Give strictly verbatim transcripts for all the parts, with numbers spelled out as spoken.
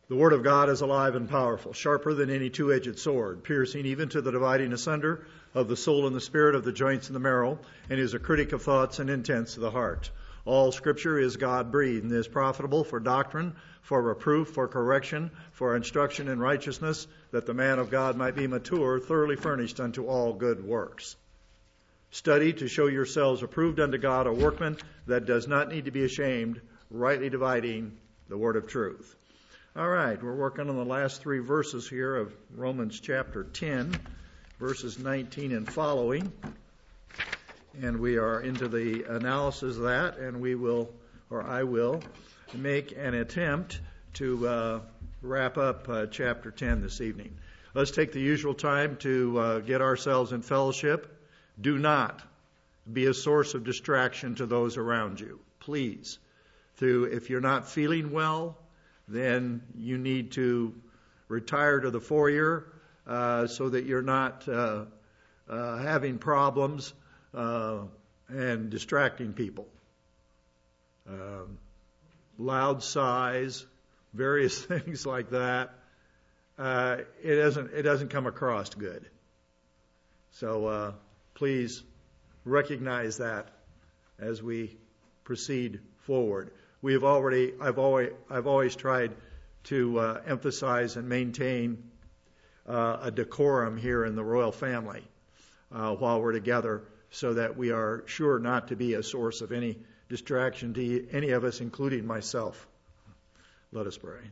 The Word of God is alive and powerful, sharper than any two-edged sword, piercing even to the dividing asunder of the soul and the spirit, of the joints and the marrow, and is a critic of thoughts and intents of the heart. All Scripture is God-breathed and is profitable for doctrine, for reproof, for correction, for instruction in righteousness, that the man of God might be mature, thoroughly furnished unto all good works. Study to show yourselves approved unto God, a workman that does not need to be ashamed, rightly dividing the word of truth. All right, we're working on the last three verses here of Romans chapter ten, verses nineteen and following. And we are into the analysis of that, and we will, or I will, make an attempt to uh, wrap up uh, chapter ten this evening. Let's take the usual time to uh, get ourselves in fellowship. Do not be a source of distraction to those around you. Please. Through, if you're not feeling well, then you need to retire to the foyer uh, so that you're not uh, uh, having problems uh, and distracting people. Uh, loud sighs, various things like that. Uh, it doesn't it doesn't come across good. So uh, please recognize that as we proceed forward. We have already, I've always, I've always tried to uh, emphasize and maintain uh, a decorum here in the royal family uh, while we're together, so that we are sure not to be a source of any distraction to any of us, including myself. Let us pray.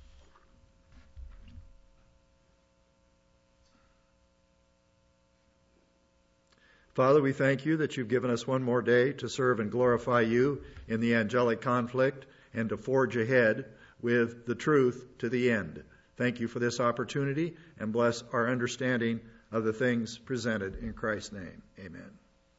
Father, we thank you that you've given us one more day to serve and glorify you in the angelic conflict and to forge ahead with the truth to the end. Thank you for this opportunity, and bless our understanding of the things presented in Christ's name. Amen.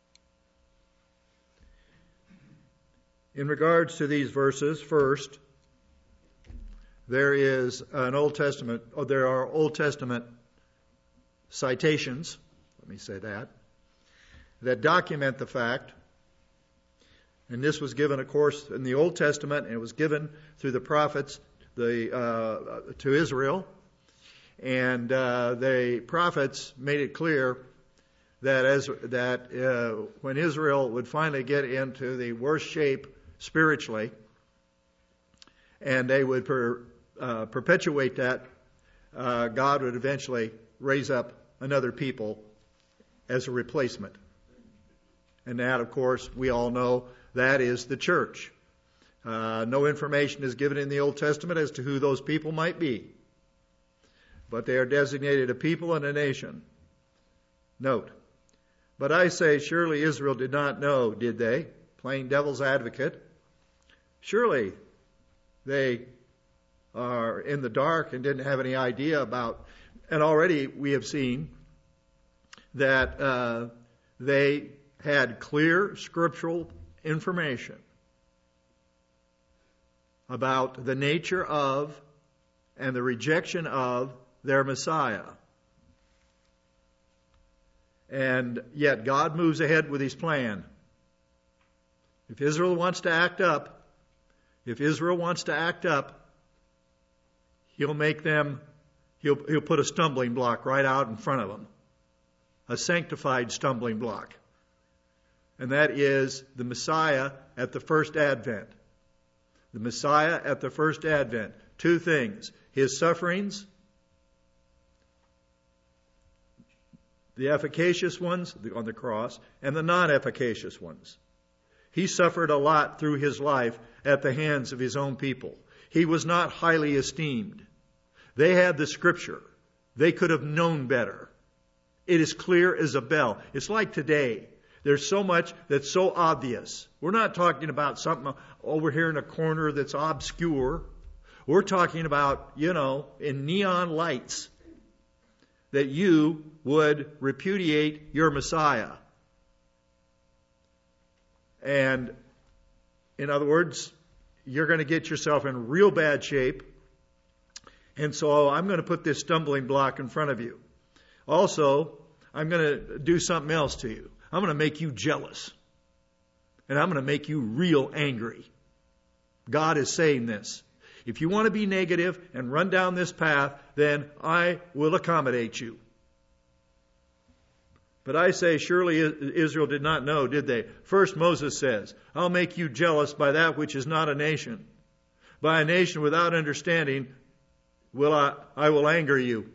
In regards to these verses, first, there is an Old Testament, or there are Old Testament citations, let me say that, that document the fact, and this was given, of course, in the Old Testament, and it was given through the prophets the, uh, to Israel, and uh, the prophets made it clear that as that uh, when Israel would finally get into the worst shape spiritually, and they would per, uh, perpetuate that, uh, God would eventually raise up another people as a replacement. And that, of course, we all know that is the church. Uh, no information is given in the Old Testament as to who those people might be. But they are designated a people and a nation. Note, but I say, surely Israel did not know, did they? Playing devil's advocate. Surely they are in the dark and didn't have any idea about, and already we have seen that uh, they had clear scriptural information about the nature of and the rejection of their Messiah. And yet God moves ahead with his plan. If Israel wants to act up, if Israel wants to act up, he'll make them, he'll, he'll put a stumbling block right out in front of them. A sanctified stumbling block. And that is the Messiah at the first advent. The Messiah at the first advent. Two things. His sufferings, the efficacious ones on the cross, and the non-efficacious ones. He suffered a lot through his life at the hands of his own people. He was not highly esteemed. They had the Scripture. They could have known better. It is clear as a bell. It's like today. There's so much that's so obvious. We're not talking about something over here in a corner that's obscure. We're talking about, you know, in neon lights, that you would repudiate your Messiah. And, in other words, you're going to get yourself in real bad shape. And so I'm going to put this stumbling block in front of you. Also, I'm going to do something else to you. I'm going to make you jealous. And I'm going to make you real angry. God is saying this. If you want to be negative and run down this path, then I will accommodate you. But I say, surely Israel did not know, did they? First Moses says, I'll make you jealous by that which is not a nation. By a nation without understanding, will I, I will anger you.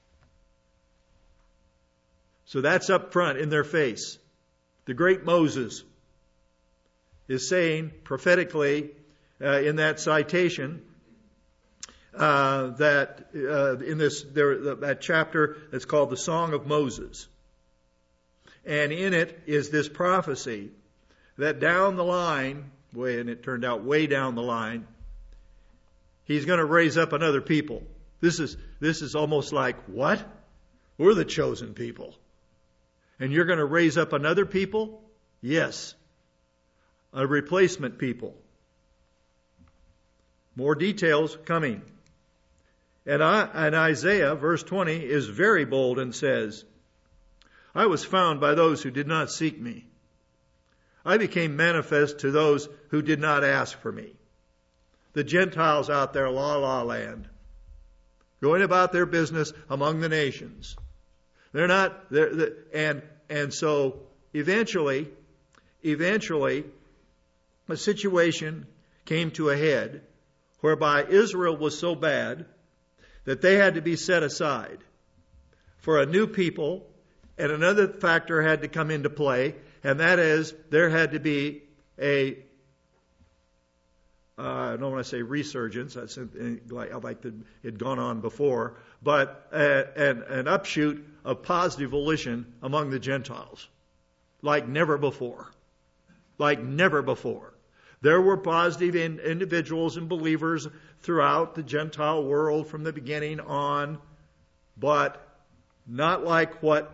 So that's up front in their face. The great Moses is saying prophetically uh, in that citation uh, that uh, in this there, that chapter that's called the Song of Moses. And in it is this prophecy that down the line, way, and it turned out way down the line, he's going to raise up another people. This is this is almost like, what? We're the chosen people. And you're going to raise up another people? Yes. A replacement people. More details coming. And, I, and Isaiah, verse twenty, is very bold and says, I was found by those who did not seek me. I became manifest to those who did not ask for me. The Gentiles out there, la la land, going about their business among the nations. They're not, they're, they're, and and so eventually, eventually, a situation came to a head whereby Israel was so bad that they had to be set aside for a new people, and another factor had to come into play, and that is there had to be a Uh, I don't want to say resurgence. That's like, like it had gone on before, but uh, an, an upshoot of positive volition among the Gentiles, like never before, like never before. There were positive in, individuals and believers throughout the Gentile world from the beginning on, but not like what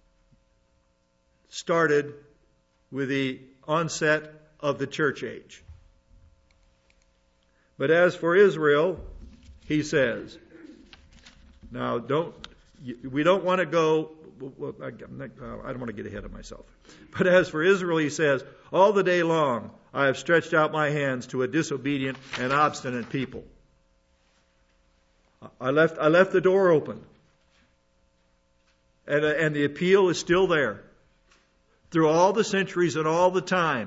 started with the onset of the church age. But as for Israel, he says, now don't, we don't want to go, I don't want to get ahead of myself. But as for Israel, he says, all the day long I have stretched out my hands to a disobedient and obstinate people. I left, I left the door open. And, and the appeal is still there. Through all the centuries and all the time.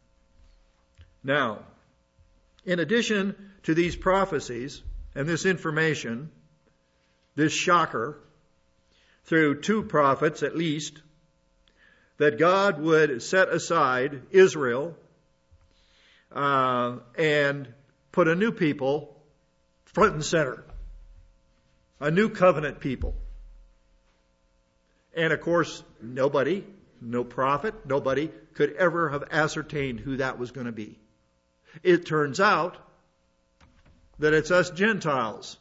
Now, in addition to these prophecies and this information, this shocker, through two prophets at least, that God would set aside Israel uh, and put a new people front and center. A new covenant people. And of course, nobody, no prophet, nobody could ever have ascertained who that was going to be. It turns out that it's us Gentiles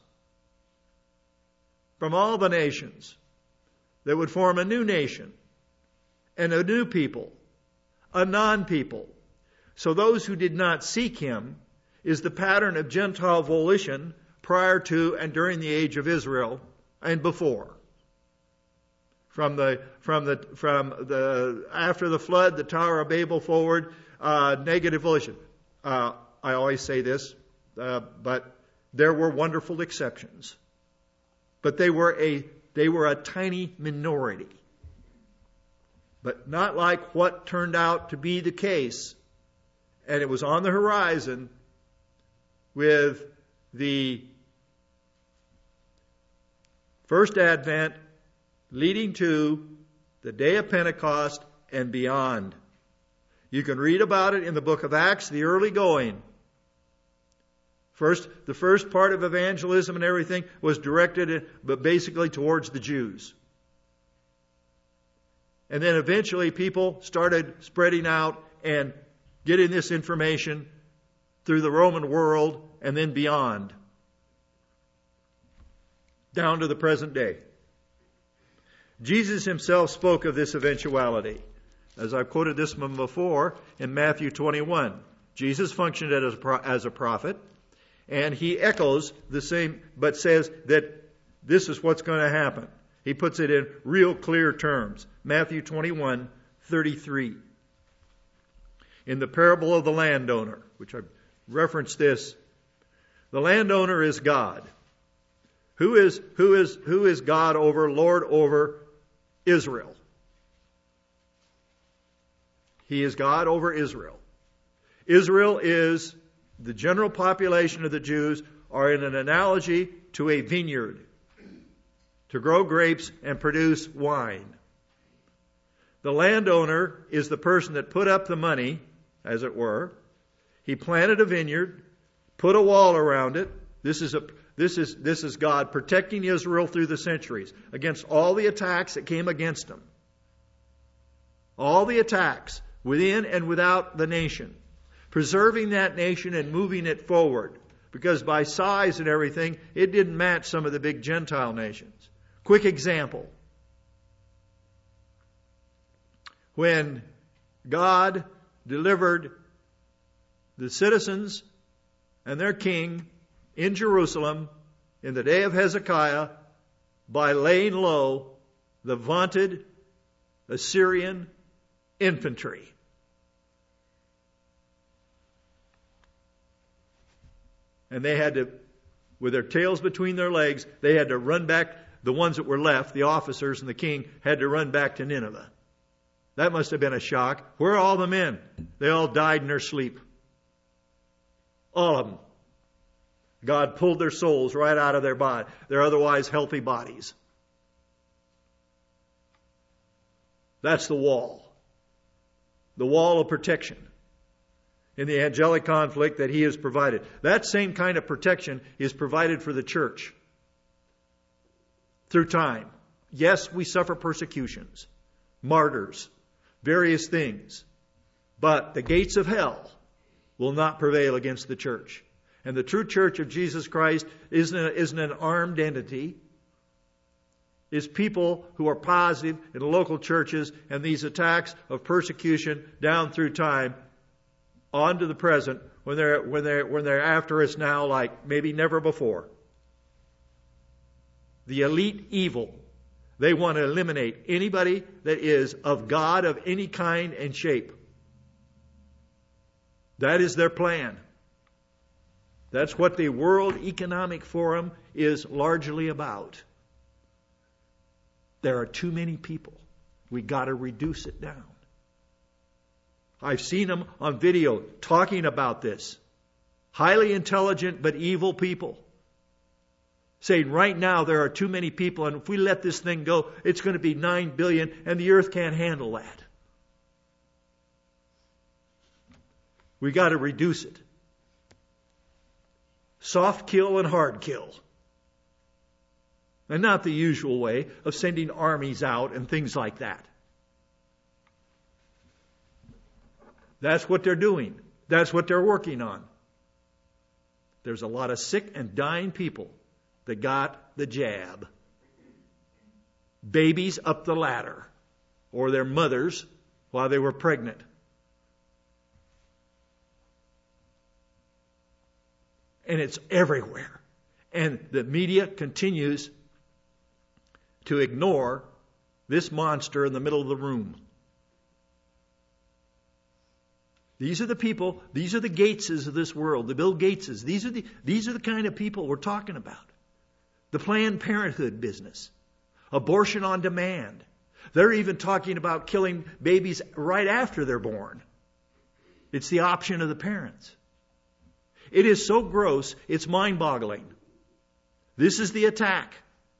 from all the nations that would form a new nation and a new people, a non-people. So those who did not seek him is the pattern of Gentile volition prior to and during the age of Israel and before. From the from the from the after the flood, the Tower of Babel forward, uh, negative volition. Uh, I always say this, uh, but there were wonderful exceptions. But they were a they were a tiny minority. But not like what turned out to be the case. And it was on the horizon with the first advent leading to the day of Pentecost and beyond. You can read about it in the book of Acts, the early going. First, the first part of evangelism and everything was directed, but basically towards the Jews. And then eventually people started spreading out and getting this information through the Roman world and then beyond. Down to the present day. Jesus himself spoke of this eventuality. As I've quoted this one before in Matthew twenty-one. Jesus functioned as a, as a prophet, and he echoes the same, but says that this is what's going to happen. He puts it in real clear terms. Matthew twenty-one thirty-three. In the parable of the landowner, which I referenced this The landowner is God. Who is, who is, who is God over, Lord over Israel? He is God over Israel. Israel is, the general population of the Jews are in an analogy to a vineyard, to grow grapes and produce wine. The landowner is the person that put up the money, as it were. He planted a vineyard, put a wall around it. This is a this is this is God protecting Israel through the centuries against all the attacks that came against them. All the attacks within and without the nation. Preserving that nation and moving it forward. Because by size and everything, it didn't match some of the big Gentile nations. Quick example. When God delivered the citizens and their king in Jerusalem in the day of Hezekiah by laying low the vaunted Assyrian infantry. And they had to, with their tails between their legs, they had to run back, the ones that were left, the officers and the king, had to run back to Nineveh. That must have been a shock. Where are all the men? They all died in their sleep. All of them. God pulled their souls right out of their body, their otherwise healthy bodies. That's the wall. The wall of protection in the angelic conflict that He has provided. That same kind of protection is provided for the church through time. Yes, we suffer persecutions, martyrs, various things. But the gates of hell will not prevail against the church. And the true church of Jesus Christ isn't, a, isn't an armed entity. It's people who are positive in local churches, and these attacks of persecution down through time on to the present, when they're, when they're, when they're after us now like maybe never before. The elite evil. They want to eliminate anybody that is of God of any kind and shape. That is their plan. That's what the World Economic Forum is largely about. There are too many people. We got to reduce it down. I've seen them on video talking about this. Highly intelligent but evil people. Saying right now there are too many people, and if we let this thing go, it's going to be nine billion, and the earth can't handle that. We got to reduce it. Soft kill and hard kill. And not the usual way of sending armies out and things like that. That's what they're doing. That's what they're working on. There's a lot of sick and dying people that got the jab. Babies up the ladder. Or their mothers while they were pregnant. And it's everywhere. And the media continues to ignore this monster in the middle of the room. These are the people, these are the Gateses of this world, the Bill Gateses. These are the, these are the kind of people we're talking about. The Planned Parenthood business. Abortion on demand. They're even talking about killing babies right after they're born. It's the option of the parents. It is so gross, it's mind-boggling. This is the attack.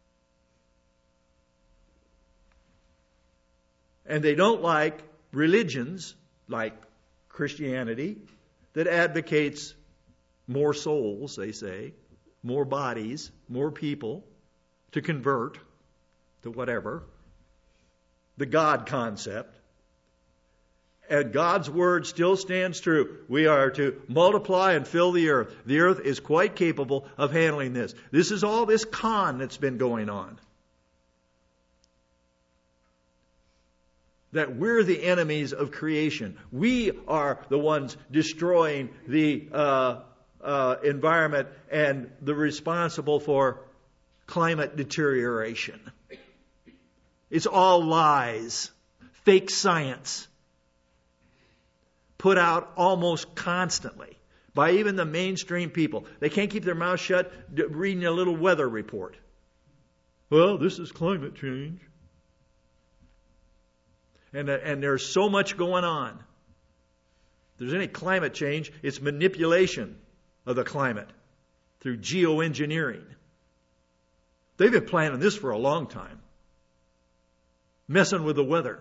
And they don't like religions like Christianity that advocates more souls, they say, more bodies, more people to convert to whatever. The God concept. And God's word still stands true. We are to multiply and fill the earth. The earth is quite capable of handling this. This is all this con that's been going on. That we're the enemies of creation. We are the ones destroying the uh, uh, environment and the responsible for climate deterioration. It's all lies. Fake science. Put out almost constantly by even the mainstream people. They can't keep their mouth shut reading a little weather report. Well, this is climate change. And, uh, and there's so much going on. If there's any climate change, it's manipulation of the climate through geoengineering. They've been planning this for a long time. Messing with the weather.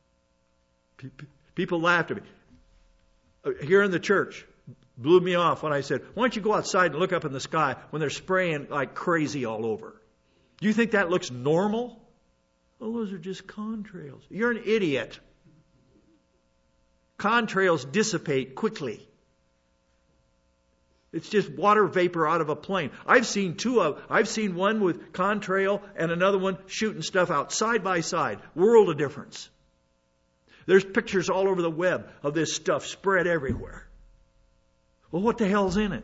People laughed at me. Here in the church, blew me off when I said, why don't you go outside and look up in the sky when they're spraying like crazy all over? Do you think that looks normal? Oh, those are just contrails. You're an idiot. Contrails dissipate quickly. It's just water vapor out of a plane. I've seen two of, I've seen one with contrail and another one shooting stuff out side by side. World of difference. There's pictures all over the web of this stuff spread everywhere. Well, what the hell's in it?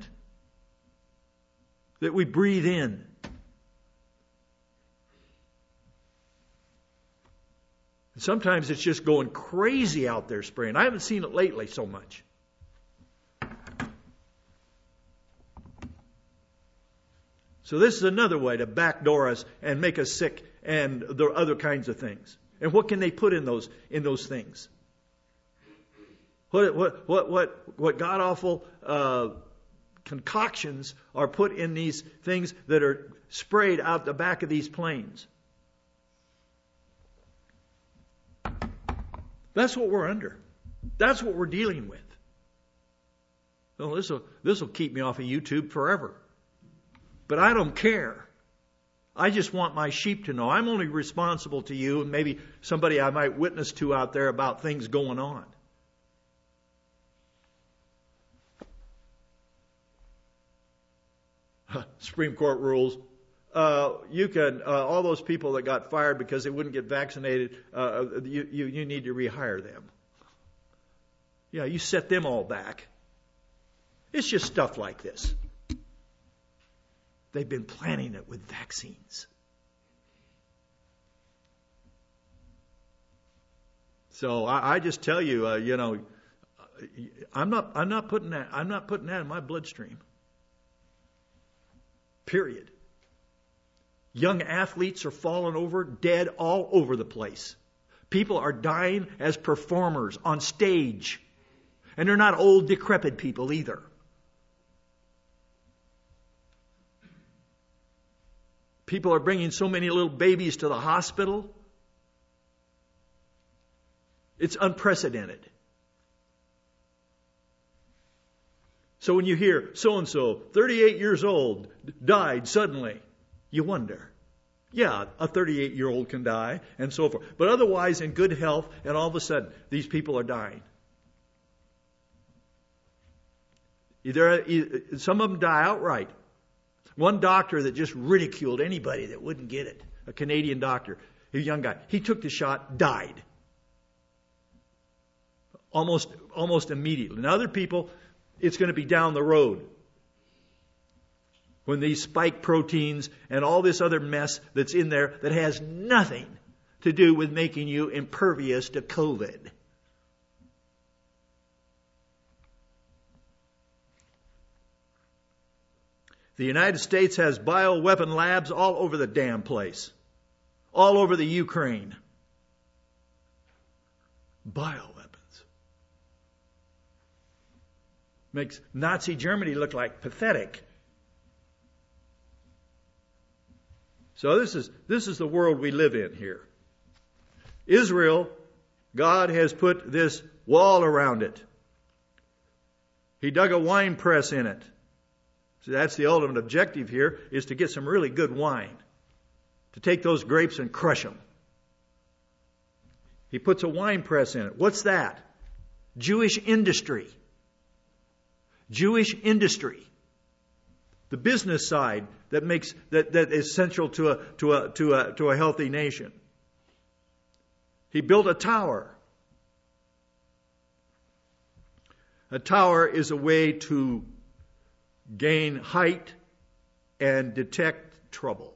That we breathe in. Sometimes it's just going crazy out there spraying. I haven't seen it lately so much. So this is another way to backdoor us and make us sick and the other kinds of things. And what can they put in those in those things? What what what what what god awful uh, concoctions are put in these things that are sprayed out the back of these planes? That's what we're under. That's what we're dealing with. Well, this will this will keep me off of YouTube forever. But I don't care. I just want my sheep to know. I'm only responsible to you and maybe somebody I might witness to out there about things going on. Supreme Court rules. Uh, you can, uh, all those people that got fired because they wouldn't get vaccinated, uh, you, you, you need to rehire them. Yeah, you set them all back. It's just stuff like this. They've been planning it with vaccines. So I, I just tell you, uh, you know, I'm not, I'm not putting that, I'm not putting that in my bloodstream. Period. Young athletes are falling over, dead all over the place. People are dying as performers on stage. And they're not old, decrepit people either. People are bringing so many little babies to the hospital. It's unprecedented. So when you hear so-and-so, thirty-eight years old, died suddenly, you wonder. Yeah, a thirty-eight-year-old can die and so forth. But otherwise in good health, and all of a sudden, these people are dying. Either, either some of them die outright. One doctor that just ridiculed anybody that wouldn't get it, a Canadian doctor, a young guy, he took the shot, died. Almost, almost immediately. And other people, it's going to be down the road. When these spike proteins and all this other mess that's in there that has nothing to do with making you impervious to COVID. The United States has bioweapon labs all over the damn place. All over the Ukraine. Bioweapons. Makes Nazi Germany look like pathetic. So this is this is the world we live in here. Israel, God has put this wall around it. He dug a wine press in it. So that's the ultimate objective here, is to get some really good wine. To take those grapes and crush them. He puts a wine press in it. What's that? Jewish industry. Jewish industry. The business side that makes that, that is central to a to a to a to a healthy nation. He built a tower. A tower is a way to gain height and detect trouble.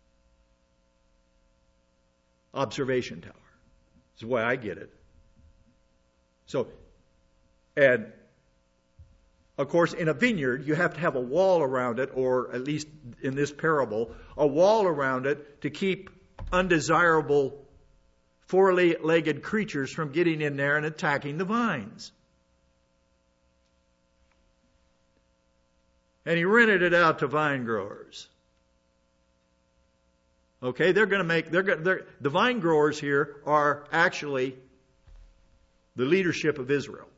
Observation tower. That's the way I get it. So, and Of course, in a vineyard, you have to have a wall around it, or at least in this parable, a wall around it to keep undesirable four-legged creatures from getting in there and attacking the vines. And he rented it out to vine growers. Okay, they're going to make, they're going, they're, the vine growers here are actually the leadership of Israel.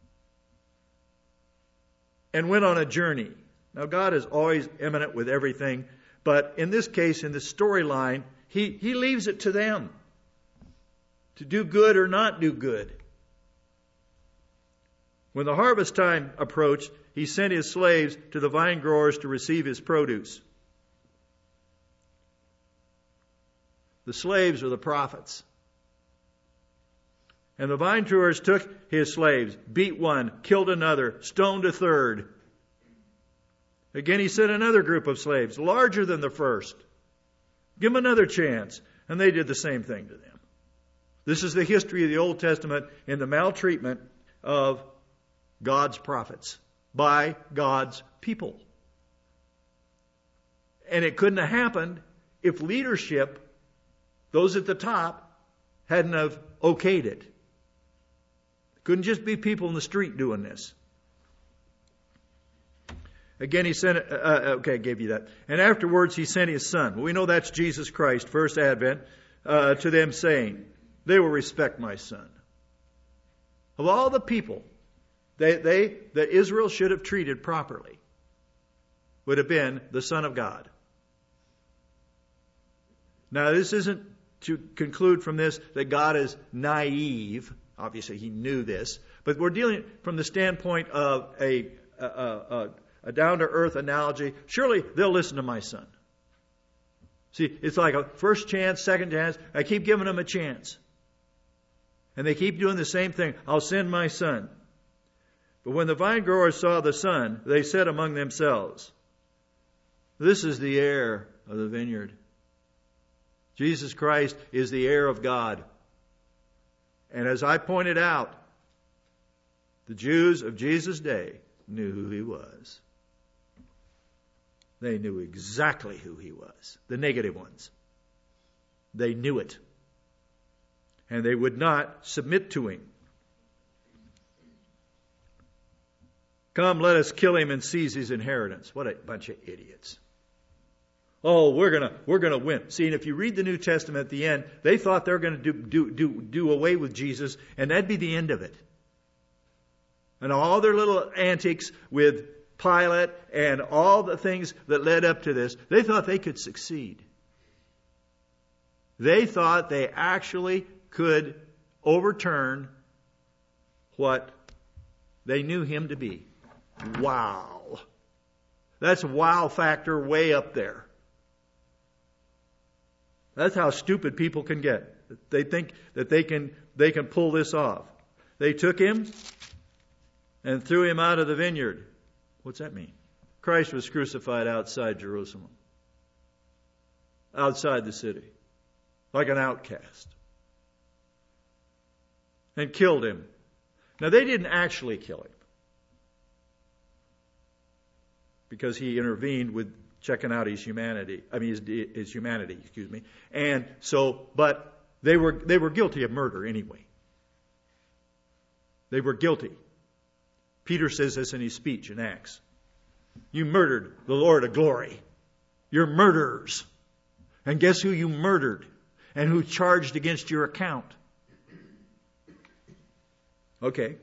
And went on a journey. Now, God is always eminent with everything, but in this case, in this storyline, he, he leaves it to them to do good or not do good. When the harvest time approached, he sent his slaves to the vine growers to receive his produce. The slaves are the prophets. And the vine growers took his slaves, beat one, killed another, stoned a third. Again, he sent another group of slaves, larger than the first. Give them another chance. And they did the same thing to them. This is the history of the Old Testament in the maltreatment of God's prophets by God's people. And it couldn't have happened if leadership, those at the top, hadn't have okayed it. Couldn't just be people in the street doing this. Again, he sent, uh, okay, I gave you that. And afterwards, he sent his son. We know that's Jesus Christ, first advent, uh, to them saying, they will respect my son. Of all the people they, they, that Israel should have treated properly, would have been the Son of God. Now, this isn't to conclude from this that God is naive. Obviously, he knew this. But we're dealing from the standpoint of a, a, a, a down-to-earth analogy. Surely they'll listen to my son. See, it's like a first chance, second chance. I keep giving them a chance. And they keep doing the same thing. I'll send my son. But when the vine growers saw the son, they said among themselves, this is the heir of the vineyard. Jesus Christ is the heir of God. And as I pointed out, the Jews of Jesus' day knew who he was. They knew exactly who he was. The negative ones. They knew it. And they would not submit to him. Come, let us kill him and seize his inheritance. What a bunch of idiots. Oh, we're gonna we're gonna win. See, and if you read the New Testament at the end, they thought they were gonna do do do do away with Jesus, and that'd be the end of it. And all their little antics with Pilate and all the things that led up to this, they thought they could succeed. They thought they actually could overturn what they knew him to be. Wow. That's a wow factor way up there. That's how stupid people can get. They think that they can they can pull this off. They took him and threw him out of the vineyard. What's that mean? Christ was crucified outside Jerusalem. Outside the city. Like an outcast. And killed him. Now they didn't actually kill him. Because he intervened with checking out his humanity. I mean, his, his humanity, excuse me. And so, but they were they were guilty of murder anyway. They were guilty. Peter says this in his speech in Acts. You murdered the Lord of glory. You're murderers. And guess who you murdered? And who charged against your account? Okay.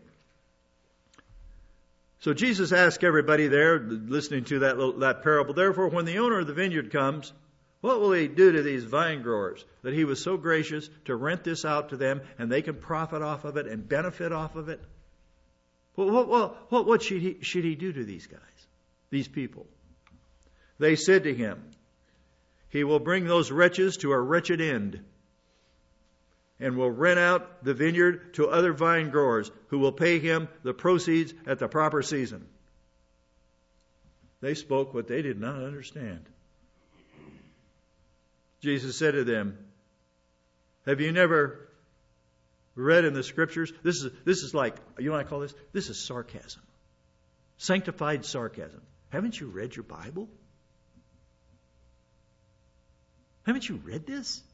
So Jesus asked everybody there, listening to that little, that parable, therefore, when the owner of the vineyard comes, what will he do to these vine growers? That he was so gracious to rent this out to them and they can profit off of it and benefit off of it? Well, what, what, what, what should he, should he do to these guys, these people? They said to him, he will bring those wretches to a wretched end and will rent out the vineyard to other vine growers who will pay him the proceeds at the proper season. They spoke what they did not understand. Jesus said to them, have you never read in the scriptures? This is, this is like, you know what I call this? This is sarcasm. Sanctified sarcasm. Haven't you read your Bible? Haven't you read this?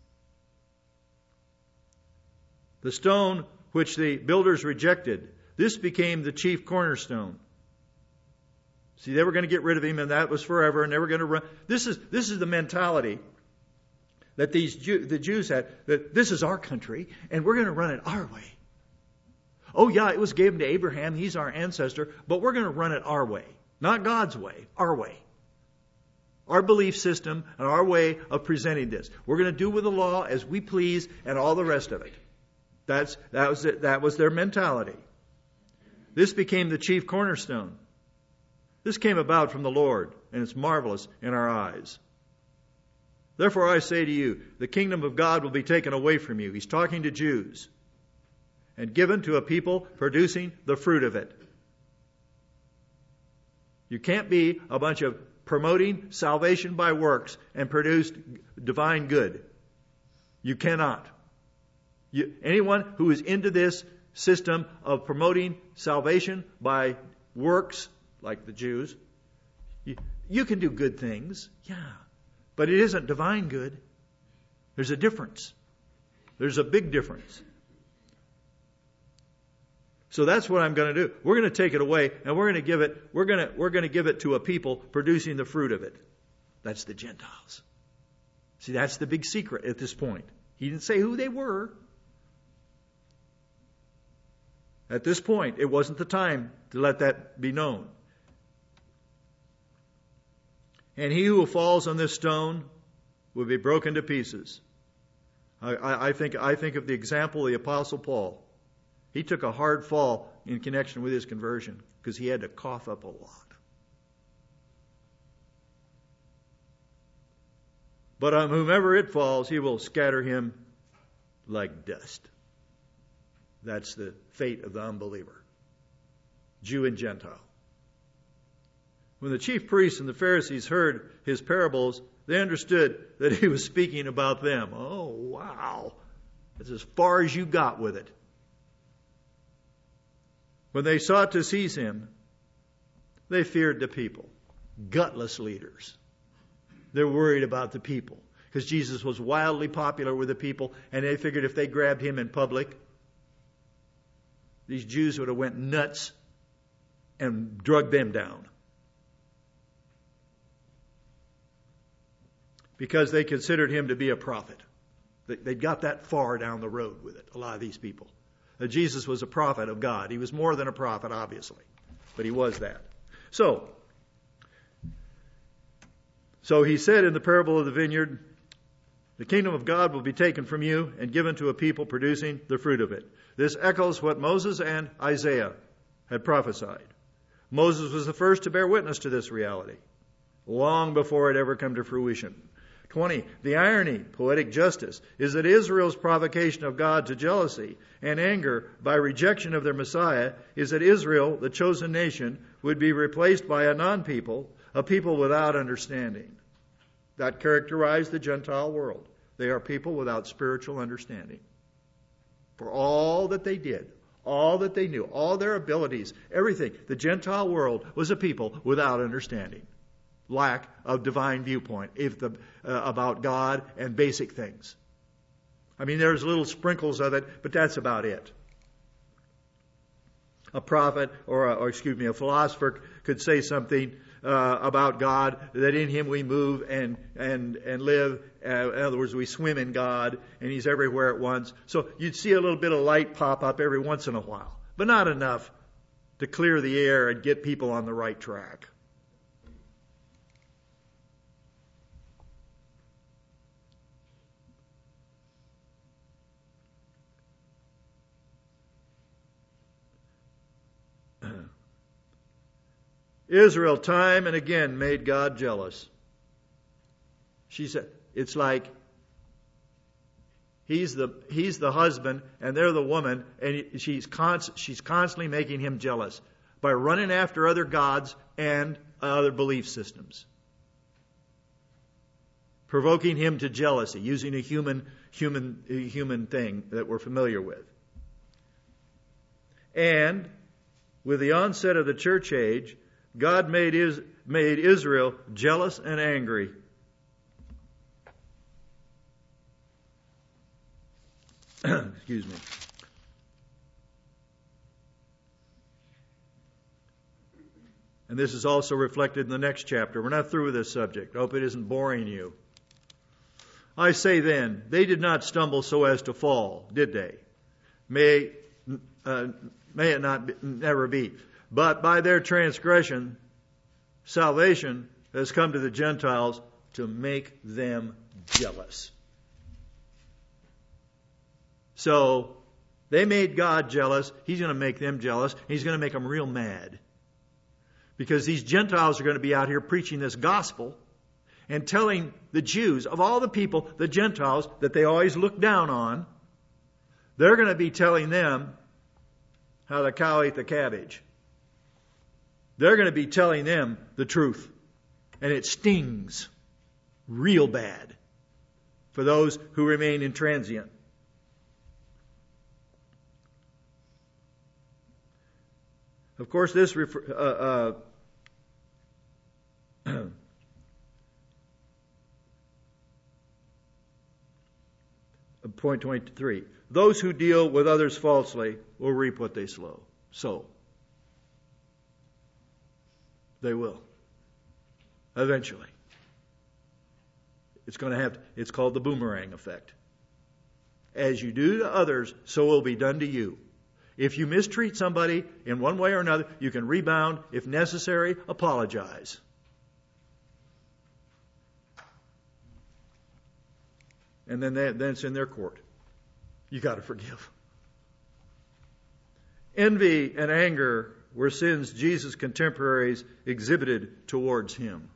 The stone which the builders rejected, this became the chief cornerstone. See, they were going to get rid of him, and that was forever, and they were going to run. This is this is the mentality that these Jew, the Jews had, that this is our country, and we're going to run it our way. Oh yeah, it was given to Abraham, he's our ancestor, but we're going to run it our way. Not God's way, our way. Our belief system and our way of presenting this. We're going to do with the law as we please and all the rest of it. That's, that was it, that was their mentality. This became the chief cornerstone. This came about from the Lord, and it's marvelous in our eyes. Therefore I say to you, the kingdom of God will be taken away from you. He's talking to Jews. And given to a people producing the fruit of it. You can't be a bunch of promoting salvation by works and produce divine good. You cannot. You, anyone who is into this system of promoting salvation by works, like the Jews, you, you can do good things, yeah, but it isn't divine good. There's a difference. There's a big difference. So that's what I'm going to do. We're going to take it away, and we're going to give it. We're going to we're going to give it to a people producing the fruit of it. That's the Gentiles. See, that's the big secret at this point. He didn't say who they were. At this point, it wasn't the time to let that be known. And he who falls on this stone will be broken to pieces. I, I, I think I think of the example of the Apostle Paul. He took a hard fall in connection with his conversion because he had to cough up a lot. But on whomever it falls, he will scatter him like dust. That's the fate of the unbeliever, Jew and Gentile. When the chief priests and the Pharisees heard his parables, they understood that he was speaking about them. Oh, wow. That's as far as you got with it. When they sought to seize him, they feared the people. Gutless leaders. They're worried about the people. Because Jesus was wildly popular with the people, and they figured if they grabbed him in public, these Jews would have went nuts and drugged them down. Because they considered him to be a prophet. They got that far down the road with it, a lot of these people. That Jesus was a prophet of God. He was more than a prophet, obviously. But he was that. So, so he said in the parable of the vineyard, the kingdom of God will be taken from you and given to a people producing the fruit of it. This echoes what Moses and Isaiah had prophesied. Moses was the first to bear witness to this reality, long before it ever came to fruition. twenty. The irony, poetic justice, is that Israel's provocation of God to jealousy and anger by rejection of their Messiah is that Israel, the chosen nation, would be replaced by a non-people, a people without understanding. That characterized the Gentile world. They are people without spiritual understanding. For all that they did, all that they knew, all their abilities, everything, the Gentile world was a people without understanding. Lack of divine viewpoint if the, uh, about God and basic things. I mean, there's little sprinkles of it, but that's about it. A prophet or, a, or excuse me, a philosopher could say something uh, about God, that in him we move and and and live. Uh, in other words, we swim in God, and he's everywhere at once. So you'd see a little bit of light pop up every once in a while, but not enough to clear the air and get people on the right track. Israel time and again made God jealous. She said, it's like he's the he's the husband and they're the woman, and she's const, she's constantly making him jealous by running after other gods and other belief systems, provoking him to jealousy, using a human human human thing that we're familiar with. And with the onset of the church age, God made, is, made Israel jealous and angry. Excuse me. And this is also reflected in the next chapter. We're not through with this subject. I hope it isn't boring you. I say then, they did not stumble so as to fall, did they? May, uh, may it not be, never be. But by their transgression, salvation has come to the Gentiles to make them jealous. So, they made God jealous. He's going to make them jealous. He's going to make them real mad. Because these Gentiles are going to be out here preaching this gospel and telling the Jews, of all the people, the Gentiles, that they always look down on, they're going to be telling them how the cow ate the cabbage. They're going to be telling them the truth. And it stings real bad for those who remain intransient. Of course, this refer, uh, uh, point twenty-three. Those who deal with others falsely will reap what they sow. So, they will. Eventually. It's going to have, it's called the boomerang effect. As you do to others, so will be done to you. If you mistreat somebody in one way or another, you can rebound. If necessary, apologize. And then, they, then it's in their court. You got to forgive. Envy and anger were sins Jesus' contemporaries exhibited towards him.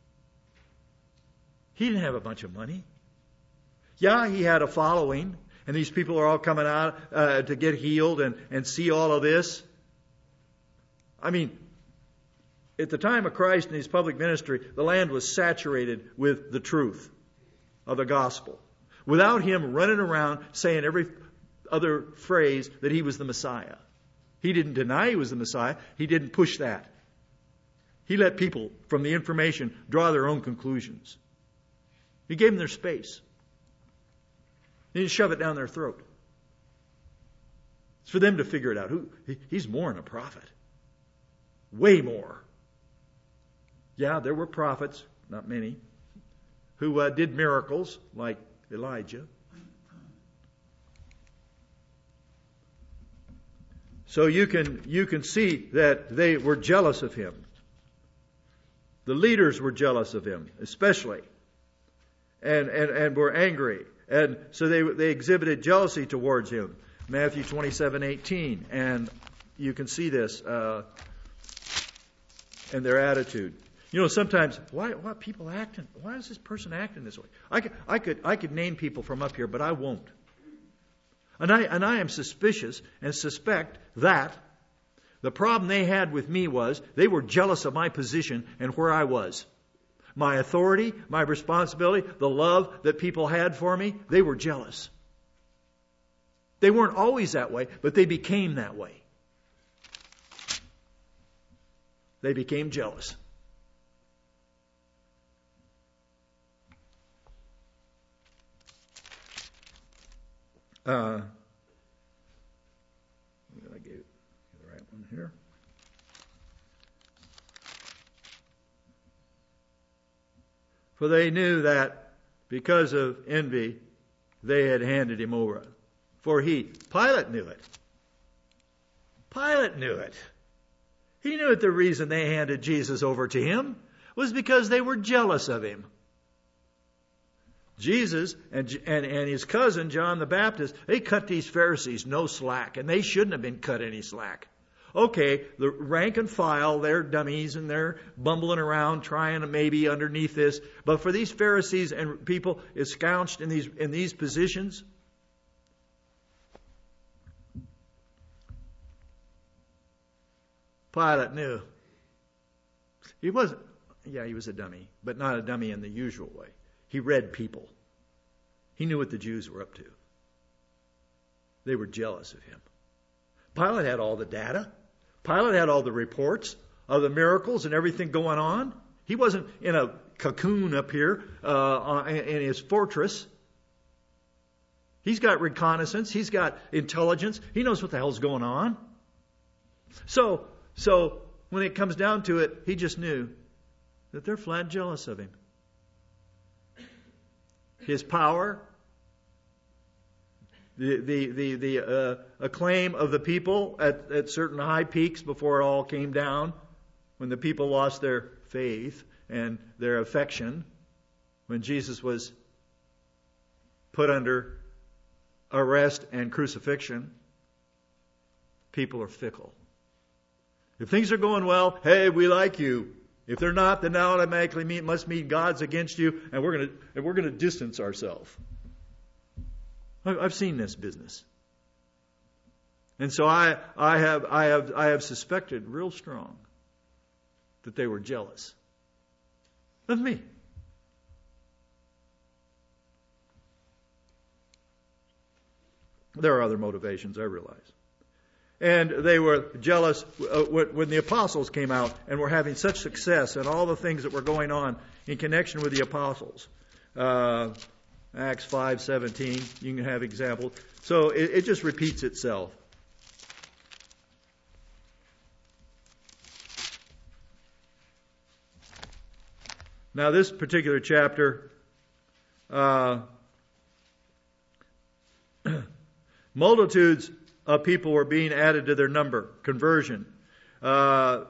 He didn't have a bunch of money. Yeah, he had a following. And these people are all coming out uh, to get healed and, and see all of this. I mean, at the time of Christ and his public ministry, the land was saturated with the truth of the gospel. Without him running around saying every other phrase that he was the Messiah. He didn't deny he was the Messiah. He didn't push that. He let people, from the information, draw their own conclusions. He gave them their space. He didn't shove it down their throat. It's for them to figure it out. Who, he's more than a prophet. Way more. Yeah, there were prophets, not many, who uh, did miracles like Elijah. So you can you can see that they were jealous of him. The leaders were jealous of him, especially, and and, and were angry. And so they they exhibited jealousy towards him. Matthew twenty-seven eighteen. And you can see this uh, in their attitude. You know, sometimes, why why people acting? Why is this person acting this way? I could I could I could name people from up here, but I won't. And I and I am suspicious and suspect that the problem they had with me was they were jealous of my position and where I was. My authority, my responsibility, the love that people had for me, they were jealous. They weren't always that way, but they became that way. They became jealous. Uh, I gave it the right one here. For they knew that because of envy, they had handed him over. For he, Pilate knew it. Pilate knew it. He knew that the reason they handed Jesus over to him was because they were jealous of him. Jesus and, and, and his cousin, John the Baptist, they cut these Pharisees no slack, and they shouldn't have been cut any slack. Okay, the rank and file, they're dummies and they're bumbling around trying to maybe underneath this. But for these Pharisees and people ensconced in these in these positions, Pilate knew. He wasn't, yeah, he was a dummy, but not a dummy in the usual way. He read people. He knew what the Jews were up to. They were jealous of him. Pilate had all the data. Pilate had all the reports of the miracles and everything going on. He wasn't in a cocoon up here uh, in his fortress. He's got reconnaissance. He's got intelligence. He knows what the hell's going on. So, so when it comes down to it, he just knew that they're flat jealous of him. His power, the the the, the uh, acclaim of the people at, at certain high peaks before it all came down, when the people lost their faith and their affection, when Jesus was put under arrest and crucifixion. People are fickle. If things are going well, hey, we like you. If they're not, then that automatically mean, must mean God's against you, and we're going to and we're going to distance ourselves. I've seen this business, and so I I have I have I have suspected real strong that they were jealous of me. There are other motivations, I realize. And they were jealous when the apostles came out and were having such success and all the things that were going on in connection with the apostles. Uh, Acts five seventeen, you can have examples. So it, it just repeats itself. Now this particular chapter, uh, multitudes of people were being added to their number. Conversion. Uh,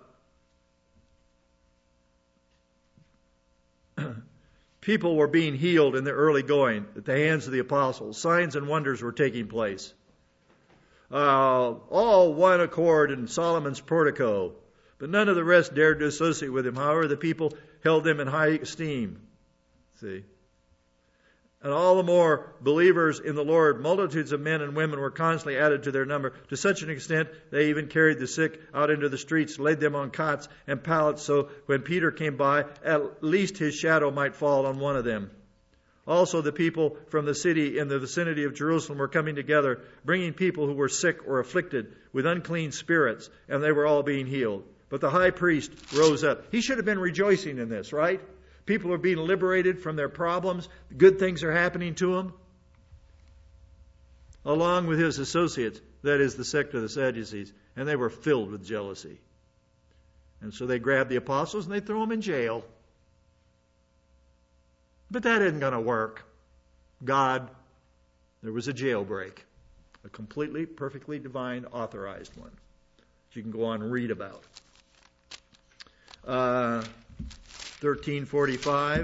people were being healed in the early going at the hands of the apostles. Signs and wonders were taking place. Uh, all one accord in Solomon's portico. But none of the rest dared to associate with him. However, the people held them in high esteem. See? And all the more believers in the Lord, multitudes of men and women were constantly added to their number, to such an extent they even carried the sick out into the streets, laid them on cots and pallets, so when Peter came by, at least his shadow might fall on one of them. Also the people from the city in the vicinity of Jerusalem were coming together, bringing people who were sick or afflicted with unclean spirits, and they were all being healed. But the high priest rose up. He should have been rejoicing in this, right? People are being liberated from their problems. Good things are happening to them. Along with his associates, that is the sect of the Sadducees, and they were filled with jealousy. And so they grabbed the apostles and they threw them in jail. But that isn't going to work. God, there was a jailbreak. A completely, perfectly divine, authorized one. Which you can go on and read about. Uh... thirteen forty-five.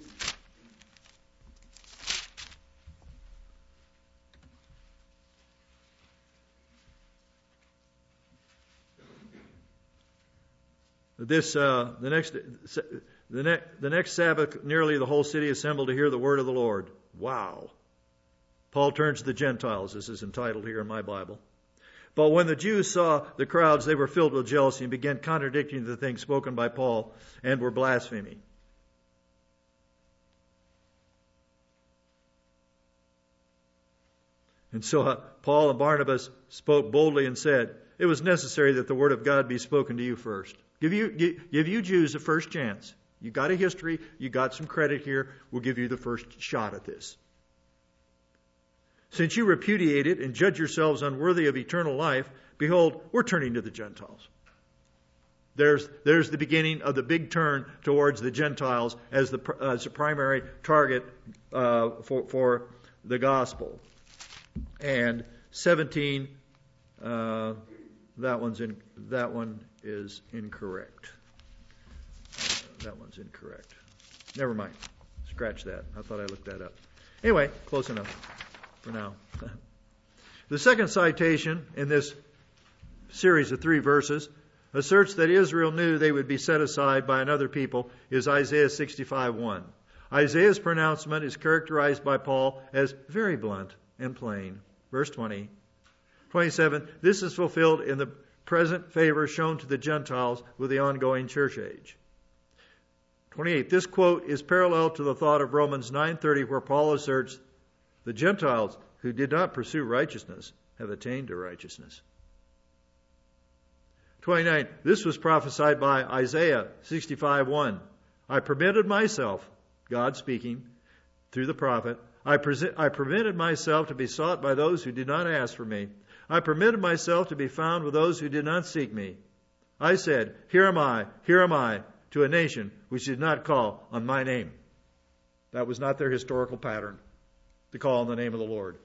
This uh, the next the next the next Sabbath, nearly the whole city assembled to hear the word of the Lord. Wow. Paul turns to the Gentiles. This is entitled here in my Bible. But when the Jews saw the crowds, they were filled with jealousy and began contradicting the things spoken by Paul and were blaspheming. And so uh, Paul and Barnabas spoke boldly and said, it was necessary that the word of God be spoken to you first. Give you, give, give you Jews a first chance. You got a history. You got some credit here. We'll give you the first shot at this. Since you repudiate it and judge yourselves unworthy of eternal life, behold, we're turning to the Gentiles. There's, there's the beginning of the big turn towards the Gentiles as the, as the primary target uh, for, for the gospel. And seventeen, uh, that one's in, that one is incorrect. Uh, that one's incorrect. Never mind. Scratch that. I thought I looked that up. Anyway, close enough for now. The second citation in this series of three verses asserts that Israel knew they would be set aside by another people is Isaiah sixty-five one. Isaiah's pronouncement is characterized by Paul as very blunt and plain. Verse twenty. twenty-seven. This is fulfilled in the present favor shown to the Gentiles with the ongoing church age. twenty-eight. This quote is parallel to the thought of Romans nine thirty, where Paul asserts the Gentiles who did not pursue righteousness have attained to righteousness. twenty-nine. This was prophesied by Isaiah sixty-five one. I permitted myself, God speaking through the prophet, I, pre- I permitted myself to be sought by those who did not ask for me. I permitted myself to be found with those who did not seek me. I said, here am I, here am I, to a nation which did not call on my name. That was not their historical pattern, to call on the name of the Lord.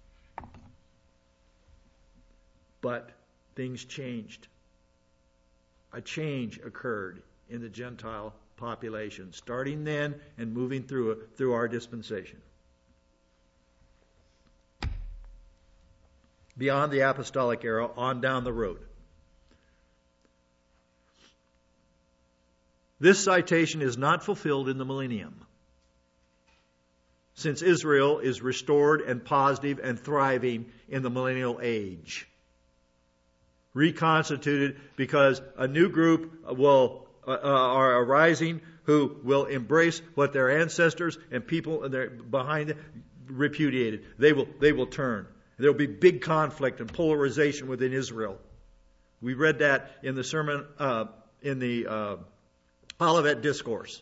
But things changed. A change occurred in the Gentile population, starting then and moving through it through our dispensation. Beyond the apostolic era, on down the road. This citation is not fulfilled in the millennium, since Israel is restored and positive and thriving in the millennial age. Reconstituted because a new group will uh, are arising who will embrace what their ancestors and people behind them repudiated. They will they will turn. There will be big conflict and polarization within Israel. We read that in the sermon uh, in the uh, Olivet Discourse.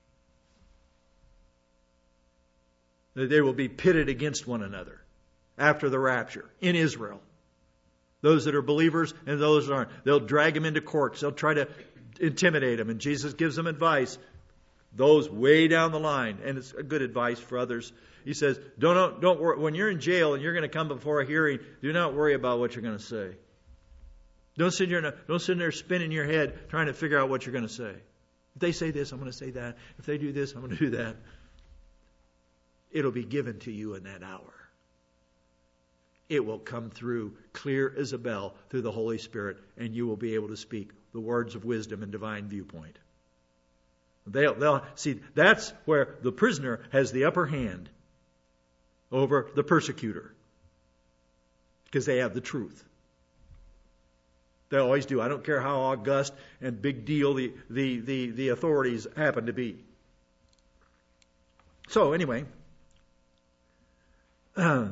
They will be pitted against one another after the rapture in Israel. Those that are believers and those that aren't. They'll drag them into courts. They'll try to intimidate them. And Jesus gives them advice. Those way down the line. And it's a good advice for others. He says, don't, don't worry. When you're in jail and you're going to come before a hearing, do not worry about what you're going to say. Don't sit there, don't sit there spinning your head trying to figure out what you're going to say. If they say this, I'm going to say that. If they do this, I'm going to do that. It'll be given to you in that hour. It will come through clear as a bell through the Holy Spirit, and you will be able to speak the words of wisdom and divine viewpoint. They'll, they'll see, that's where the prisoner has the upper hand over the persecutor, because they have the truth. They always do. I don't care how august and big deal the, the, the, the authorities happen to be. So anyway, uh,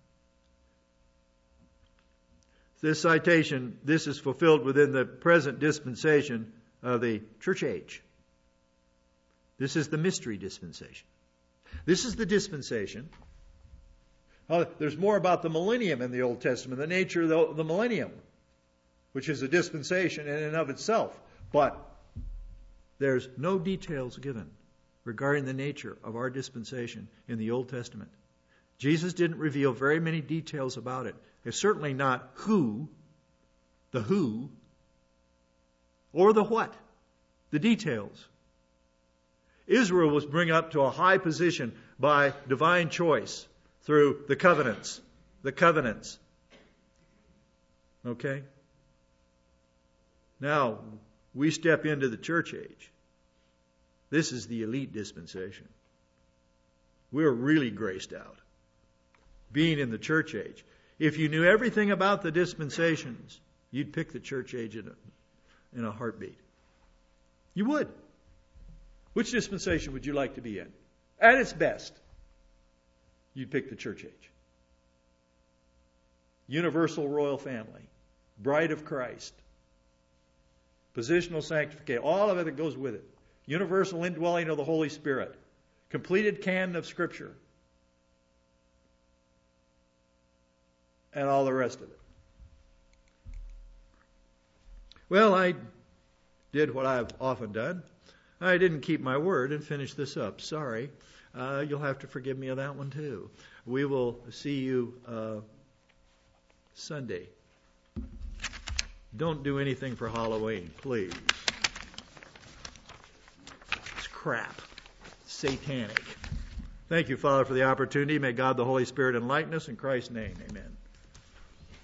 this citation, this is fulfilled within the present dispensation of the church age. This is the mystery dispensation. This is the dispensation. Oh, there's more about the millennium in the Old Testament, the nature of the, the millennium, which is a dispensation in and of itself. But there's no details given regarding the nature of our dispensation in the Old Testament. Jesus didn't reveal very many details about it. It's certainly not who, the who, or the what, the details. Israel was brought up to a high position by divine choice through the covenants. The covenants. Okay? Now, we step into the church age. This is the elite dispensation. We're really graced out. Being in the church age. If you knew everything about the dispensations, you'd pick the church age in a, in a heartbeat. You would. Which dispensation would you like to be in? At its best, you'd pick the church age. Universal royal family. Bride of Christ. Positional sanctification. All of it that goes with it. Universal indwelling of the Holy Spirit. Completed canon of Scripture. And all the rest of it. Well, I did what I've often done. I didn't keep my word and finish this up. Sorry. Uh, you'll have to forgive me of that one too. We will see you uh, Sunday. Don't do anything for Halloween, please. It's crap. It's satanic. Thank you, Father, for the opportunity. May God the Holy Spirit enlighten us. In Christ's name, amen.